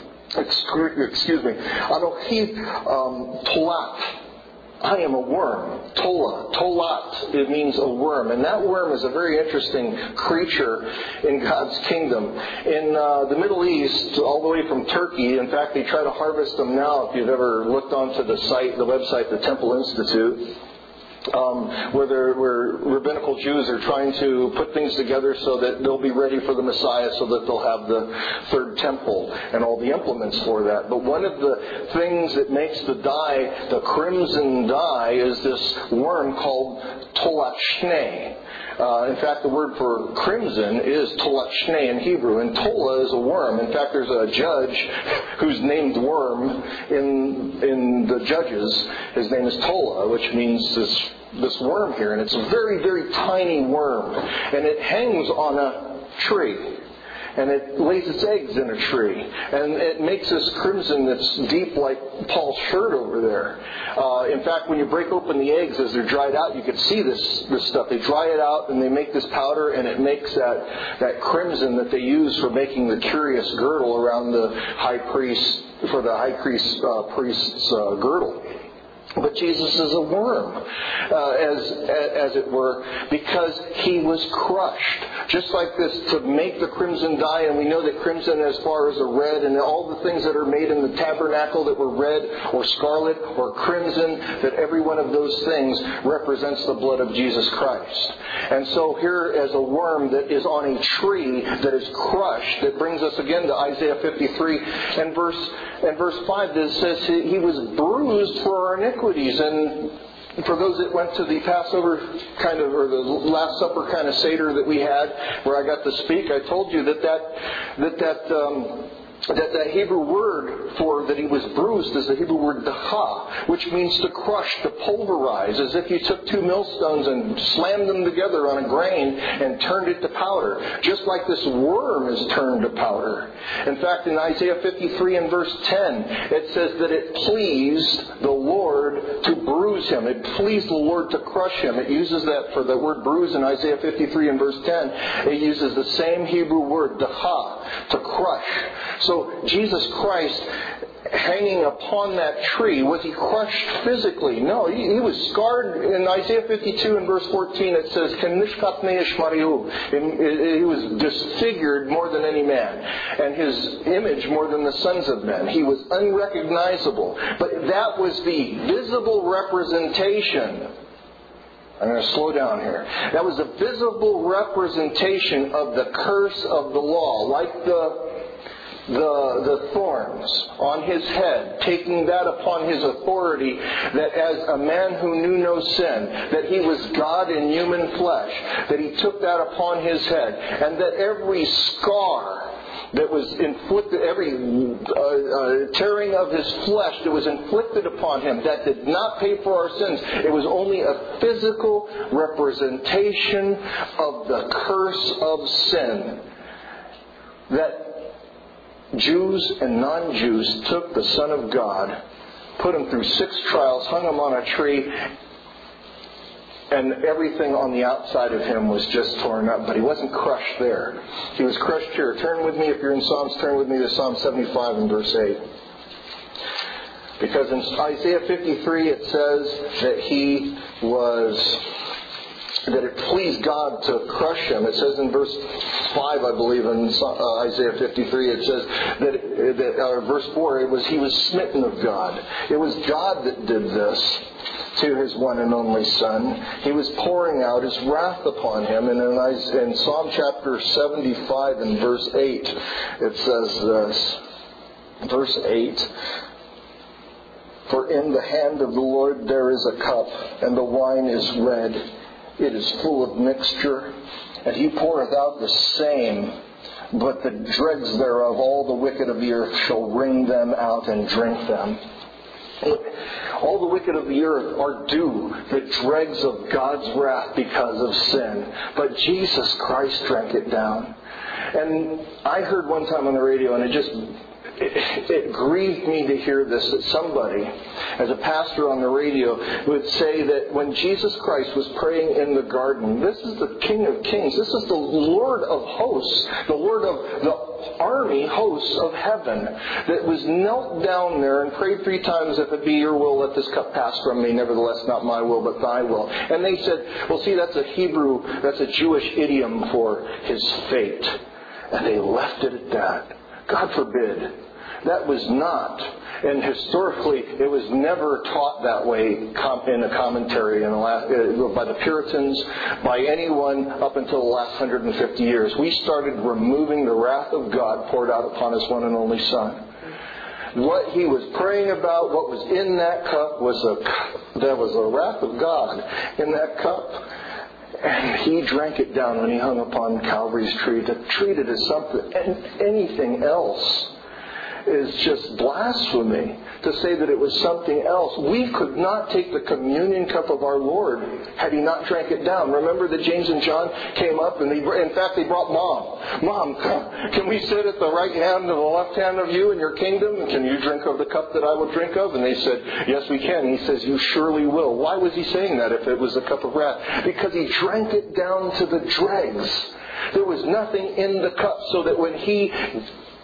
Excuse me. Anochi um, tolat. I am a worm. Tola. Tolat. It means a worm. And that worm is a very interesting creature in God's kingdom. In uh, the Middle East, all the way from Turkey, in fact, they try to harvest them now. If you've ever looked onto the site, the website, the Temple Institute, Um, where, there, where rabbinical Jews are trying to put things together so that they'll be ready for the Messiah, so that they'll have the third temple and all the implements for that. But one of the things that makes the dye, the crimson dye, is this worm called tolat shnei. Uh, in fact, the word for crimson is tolat shnei in Hebrew, and tola is a worm. In fact, there's a judge who's named Worm in in the Judges. His name is Tola, which means this this worm here, and it's a very, very tiny worm, and it hangs on a tree. And it lays its eggs in a tree. And it makes this crimson that's deep like Paul's shirt over there. Uh, in fact, when you break open the eggs as they're dried out, you can see this, this stuff. They dry it out and they make this powder, and it makes that, that crimson that they use for making the curious girdle around the high priest, for the high priest, uh, priest's uh, girdle. But Jesus is a worm, uh, as as it were, because he was crushed. Just like this, to make the crimson dye, and we know that crimson as far as a red, and all the things that are made in the tabernacle that were red or scarlet or crimson, that every one of those things represents the blood of Jesus Christ. And so here, as a worm that is on a tree that is crushed, that brings us again to Isaiah fifty-three and verse and verse five, that says he was bruised for our iniquities. And for those that went to the Passover kind of, or the Last Supper kind of Seder that we had, where I got to speak, I told you that that that that um, that that Hebrew word for that he was bruised is the Hebrew word daha, which means to crush, to pulverize, as if you took two millstones and slammed them together on a grain and turned it to powder, just like this worm is turned to powder. In fact, in Isaiah fifty-three and verse ten, it says that it pleased the Lord to bruise him. It pleased the Lord to crush him. It uses that for the word bruise in Isaiah fifty-three and verse ten. It uses the same Hebrew word, daha, to crush. So Jesus Christ, hanging upon that tree, was he crushed physically? No, he, he was scarred. In Isaiah fifty-two and verse fourteen it says, he was disfigured more than any man, and his image more than the sons of men. He was unrecognizable. But that was the visible representation. I'm going to slow down here. That was a visible representation of the curse of the law, like the The, the thorns on his head, taking that upon his authority, that as a man who knew no sin, that he was God in human flesh, that he took that upon his head, and that every scar that was inflicted, every uh, uh, tearing of his flesh that was inflicted upon him, that did not pay for our sins. It was only a physical representation of the curse of sin. That Jews and non-Jews took the Son of God, put him through six trials, hung him on a tree, and everything on the outside of him was just torn up. But he wasn't crushed there. He was crushed here. Turn with me, if you're in Psalms, turn with me to Psalm seventy-five and verse eight. Because in Isaiah fifty-three it says that he was... that it pleased God to crush him. It says in verse five, I believe, in Isaiah fifty-three, it says that, that uh, verse four, it was he was smitten of God. It was God that did this to his one and only Son. He was pouring out his wrath upon him. And in, in Psalm chapter seventy-five and verse eight, it says this, verse eight, "For in the hand of the Lord there is a cup, and the wine is red. It is full of mixture, and he poureth out the same, but the dregs thereof, all the wicked of the earth, shall wring them out and drink them." All the wicked of the earth are due the dregs of God's wrath because of sin. But Jesus Christ drank it down. And I heard one time on the radio, and it just... It, it grieved me to hear this, that somebody, as a pastor on the radio, would say that when Jesus Christ was praying in the garden, this is the King of Kings, this is the Lord of hosts, the Lord of the army hosts of heaven, that was knelt down there and prayed three times, "If it be your will, let this cup pass from me, nevertheless not my will but thy will." And they said, well, see, that's a Hebrew, that's a Jewish idiom for his fate. And they left it at that. God forbid. That was not, and historically it was never taught that way in a commentary in the last, by the Puritans, by anyone up until the last one hundred fifty years. We started removing the wrath of God poured out upon his one and only Son. What he was praying about, what was in that cup, was a there was a wrath of God in that cup. And he drank it down when he hung upon Calvary's tree. To treat it as something, anything else, is just blasphemy. To say that it was something else. We could not take the communion cup of our Lord had he not drank it down. Remember that James and John came up, and they, in fact they brought Mom. Mom, can we sit at the right hand and the left hand of you in your kingdom? Can you drink of the cup that I will drink of? And they said, yes, we can. And he says, you surely will. Why was he saying that if it was a cup of wrath? Because he drank it down to the dregs. There was nothing in the cup, so that when he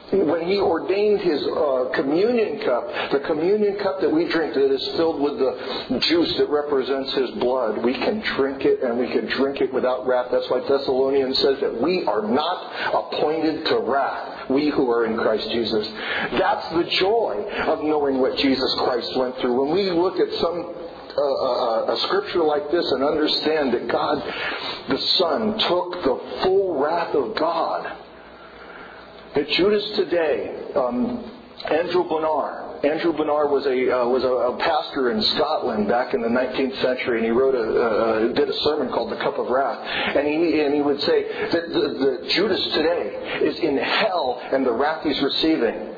when He ordained His uh, communion cup, the communion cup that we drink that is filled with the juice that represents His blood, we can drink it, and we can drink it without wrath. That's why Thessalonians says that we are not appointed to wrath, we who are in Christ Jesus. That's the joy of knowing what Jesus Christ went through. When we look at some uh, a, a scripture like this and understand that God, the Son, took the full wrath of God, that Judas today, um, Andrew Bonar, Andrew Bonar was a uh, was a, a pastor in Scotland back in the nineteenth century, and he wrote a uh, did a sermon called "The Cup of Wrath," and he and he would say that the, the Judas today is in hell, and the wrath he's receiving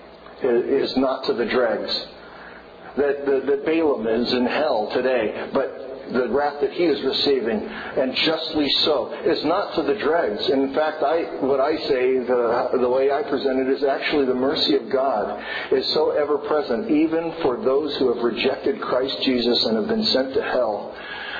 is, is not to the dregs. That, that that Balaam is in hell today, but the wrath that he is receiving, and justly so, is not to the dregs. In fact, I what I say, the, the way I present it, is actually the mercy of God is so ever present, even for those who have rejected Christ Jesus and have been sent to hell,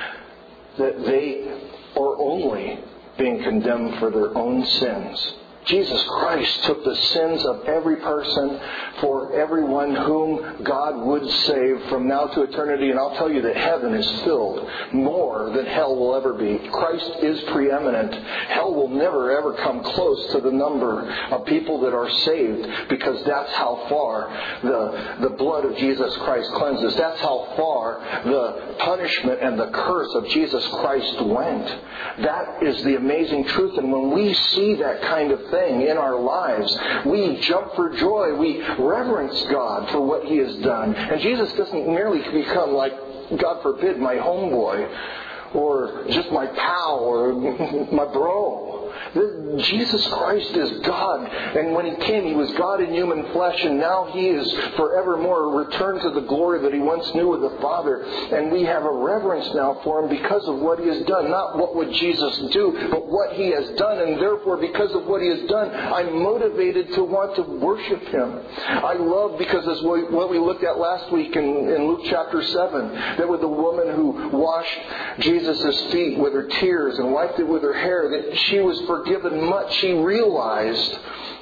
that they are only being condemned for their own sins. Jesus Christ took the sins of every person for everyone whom God would save from now to eternity. And I'll tell you that heaven is filled more than hell will ever be. Christ is preeminent. Hell will never ever come close to the number of people that are saved, because that's how far the, the blood of Jesus Christ cleanses. That's how far the punishment and the curse of Jesus Christ went. That is the amazing truth. And when we see that kind of thing in our lives, we jump for joy. We reverence God for what He has done. And Jesus doesn't merely become like, God forbid, my homeboy, or just my pal, or my bro. Jesus Christ is God. And when He came, He was God in human flesh, and now He is forevermore returned to the glory that He once knew with the Father. And we have a reverence now for Him because of what He has done. Not what would Jesus do, but what He has done. And therefore, because of what He has done, I'm motivated to want to worship Him. I love, because as we, what we looked at last week in, in Luke chapter seven, that with the woman who washed Jesus' feet with her tears and wiped it with her hair, that she was forgiven much. She realized,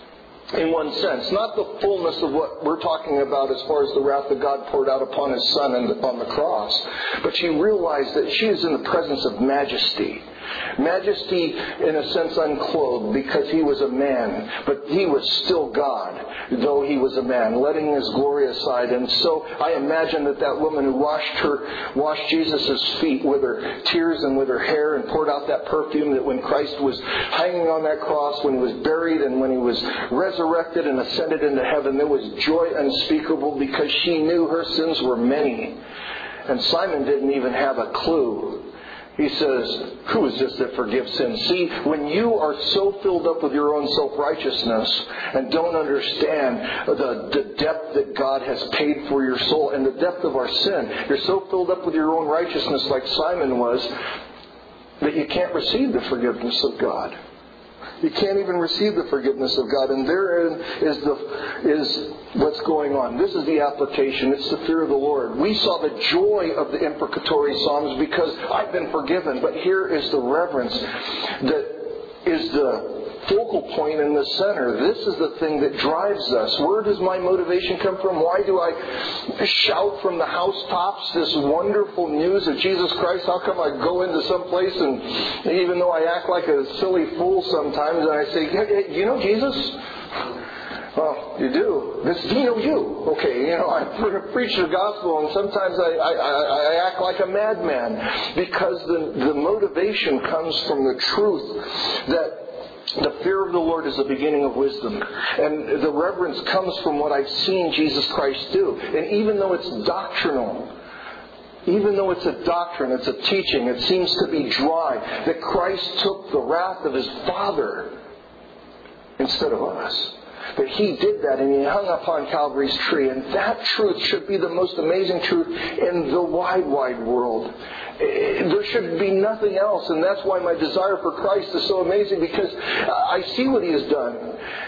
in one sense, not the fullness of what we're talking about as far as the wrath of God poured out upon His Son on the cross, but she realized that she is in the presence of majesty. Majesty, in a sense, unclothed, because He was a man, but He was still God, though He was a man, letting His glory aside. And so I imagine that that woman who washed her, washed Jesus' feet with her tears and with her hair, and poured out that perfume, that when Christ was hanging on that cross, when He was buried, and when He was resurrected and ascended into heaven, there was joy unspeakable, because she knew her sins were many. And Simon didn't even have a clue. He says, who is this that forgives sins? See, when you are so filled up with your own self-righteousness and don't understand the, the depth that God has paid for your soul and the depth of our sin, you're so filled up with your own righteousness like Simon was, that you can't receive the forgiveness of God. You can't even receive the forgiveness of God. And therein is the is what's going on. This is the application. It's the fear of the Lord. We saw the joy of the imprecatory Psalms because I've been forgiven. But here is the reverence that is the focal point in the center. This is the thing that drives us. Where does my motivation come from? Why do I shout from the housetops this wonderful news of Jesus Christ? How come I go into some place and even though I act like a silly fool sometimes, and I say, hey, hey, you know Jesus? Well, you do. This, do you know you? Okay, you know, I preach the gospel, and sometimes I, I, I, I act like a madman, because the, the motivation comes from the truth that the fear of the Lord is the beginning of wisdom. And the reverence comes from what I've seen Jesus Christ do. And even though it's doctrinal, even though it's a doctrine, it's a teaching, it seems to be dry, that Christ took the wrath of His Father instead of us. But He did that, and He hung upon Calvary's tree. And that truth should be the most amazing truth in the wide, wide world. There should be nothing else. And that's why my desire for Christ is so amazing, because I see what He has done.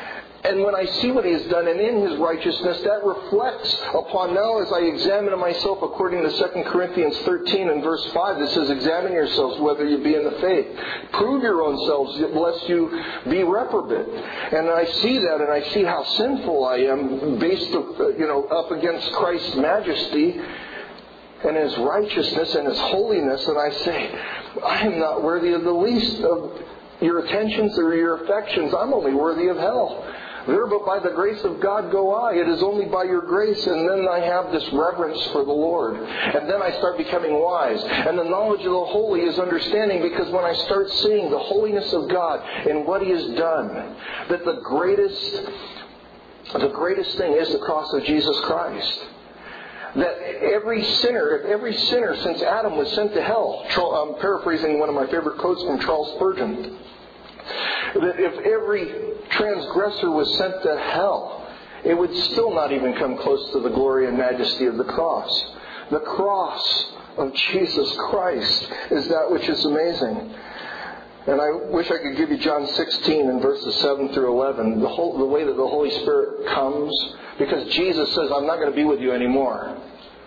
And when I see what He has done, and in His righteousness, that reflects upon now as I examine myself according to Second Corinthians thirteen and verse five, that says, examine yourselves whether you be in the faith. Prove your own selves, lest you be reprobate. And I see that, and I see how sinful I am based, you know, up against Christ's majesty and His righteousness and His holiness. And I say, I am not worthy of the least of your attentions or your affections. I'm only worthy of hell. There, but by the grace of God go I. It is only by your grace. And then I have this reverence for the Lord. And then I start becoming wise. And the knowledge of the holy is understanding, because when I start seeing the holiness of God and what He has done, that the greatest, the greatest thing is the cross of Jesus Christ. That every sinner, if every sinner since Adam was sent to hell, I'm paraphrasing one of my favorite quotes from Charles Spurgeon, that if every transgressor was sent to hell, it would still not even come close to the glory and majesty of the cross. The cross of Jesus Christ is that which is amazing. And I wish I could give you John sixteen and verses seven through eleven, the whole, the way that the Holy Spirit comes, because Jesus says, I'm not going to be with you anymore.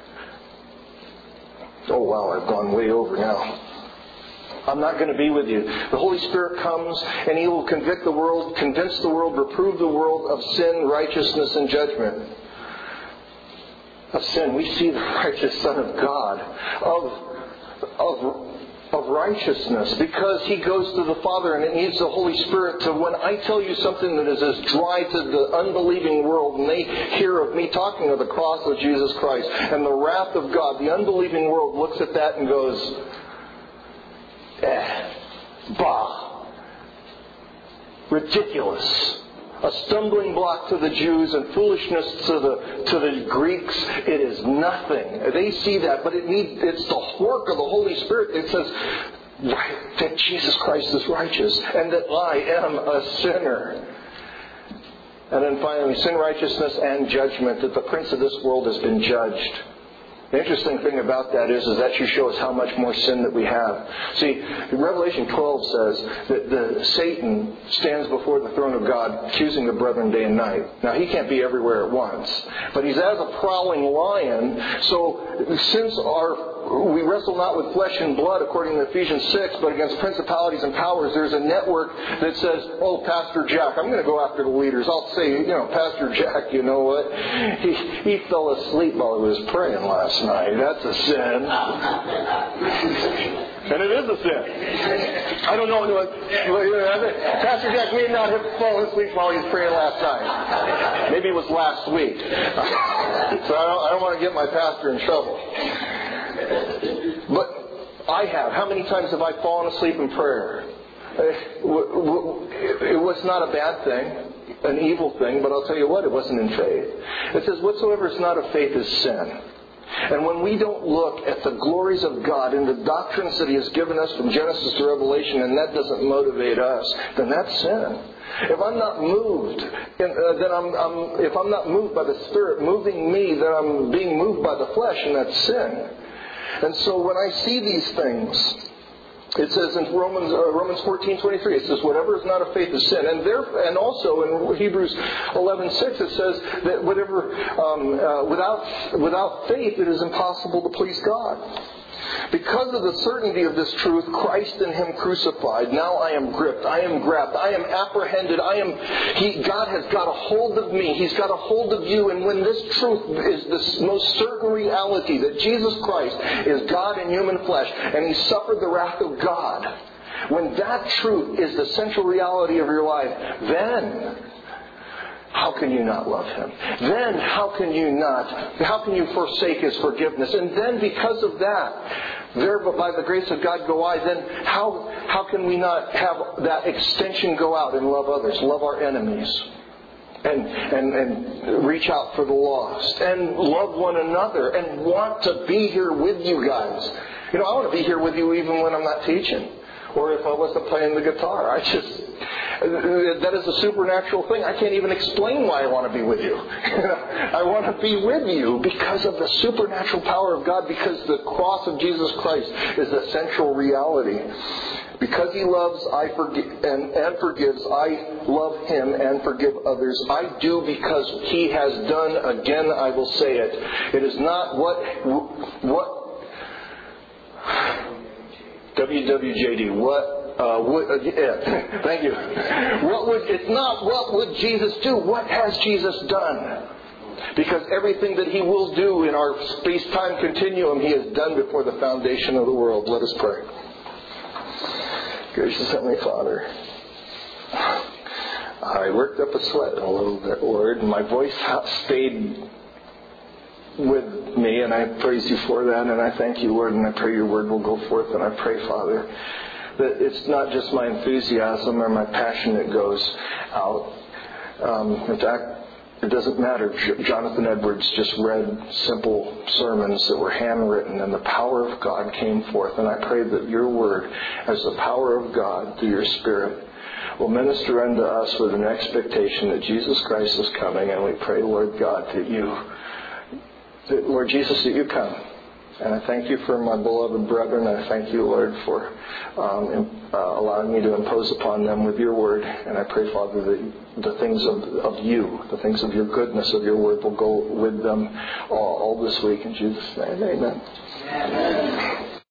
Oh wow, I've gone way over now. I'm not going to be with you. The Holy Spirit comes and He will convict the world, convince the world, reprove the world of sin, righteousness, and judgment. Of sin, we see the righteous Son of God. Of, of, of righteousness, because He goes to the Father, and it needs the Holy Spirit to, when I tell you something that is as dry to the unbelieving world, and they hear of me talking of the cross of Jesus Christ and the wrath of God, the unbelieving world looks at that and goes, Eh, bah, ridiculous, a stumbling block to the Jews and foolishness to the to the Greeks. It is nothing. They see that, but it needs it's the work of the Holy Spirit that says that Jesus Christ is righteous and that I am a sinner. And then finally, sin, righteousness, and judgment, that the prince of this world has been judged. The interesting thing about that is, is that should show us how much more sin that we have. See, Revelation twelve says that the Satan stands before the throne of God, accusing the brethren day and night. Now, he can't be everywhere at once, but he's as a prowling lion. So, since our we wrestle not with flesh and blood, according to Ephesians six, but against principalities and powers, there's a network that says, oh, Pastor Jack, I'm going to go after the leaders. I'll say, you know, Pastor Jack, you know what? He, he fell asleep while he was praying last night. That's a sin. And it is a sin. I don't know. Pastor Jack may not have fallen asleep while he was praying last night. Maybe it was last week. So I don't, I don't want to get my pastor in trouble. But I have. How many times have I fallen asleep in prayer? It was not a bad thing, an evil thing, but I'll tell you what, it wasn't in faith. It says, whatsoever is not of faith is sin. And when we don't look at the glories of God and the doctrines that He has given us from Genesis to Revelation, and that doesn't motivate us, then that's sin. If I'm not moved, then I'm, I'm if I'm not moved by the Spirit moving me, then I'm being moved by the flesh, and that's sin. And so when I see these things, it says in Romans uh, Romans fourteen twenty-three, it says, whatever is not of faith is sin. And there, and also in Hebrews eleven six, it says that whatever um, uh, without without faith, it is impossible to please God. Because of the certainty of this truth, Christ and Him crucified, now I am gripped, I am grabbed, I am apprehended, I am, he, God has got a hold of me, He's got a hold of you, and when this truth is the most certain reality that Jesus Christ is God in human flesh, and He suffered the wrath of God, when that truth is the central reality of your life, then how can you not love Him? Then how can you not, how can you forsake His forgiveness? And then because of that, there but by the grace of God go I, then how, how can we not have that extension go out and love others, love our enemies, and, and, and reach out for the lost, and love one another, and want to be here with you guys. You know, I want to be here with you even when I'm not teaching, or if I wasn't playing the guitar. I just... That is a supernatural thing. I can't even explain why I want to be with you. I want to be with you because of the supernatural power of God, because the cross of Jesus Christ is the central reality. Because He loves I forgive, and, and forgives, I love Him and forgive others. I do because He has done. Again, I will say it. It is not what... what W W J D, what... Uh, would, uh, yeah, thank you. What would, it's not what would Jesus do. What has Jesus done? Because everything that He will do in our space-time continuum, He has done before the foundation of the world. Let us pray. Gracious Heavenly Father, I worked up a sweat a little bit, Lord, and my voice stayed with me, and I praise You for that, and I thank You, Lord, and I pray Your word will go forth, and I pray, Father, that it's not just my enthusiasm or my passion that goes out. Um, in fact, it doesn't matter. Jonathan Edwards just read simple sermons that were handwritten, and the power of God came forth. And I pray that Your word, as the power of God through Your Spirit, will minister unto us with an expectation that Jesus Christ is coming. And we pray, Lord God, that You, that, Lord Jesus, that You come. And I thank You for my beloved brethren. I thank You, Lord, for um, uh, allowing me to impose upon them with Your word. And I pray, Father, that the things of, of You, the things of Your goodness of Your word will go with them all, all this week. In Jesus' name, amen. Amen.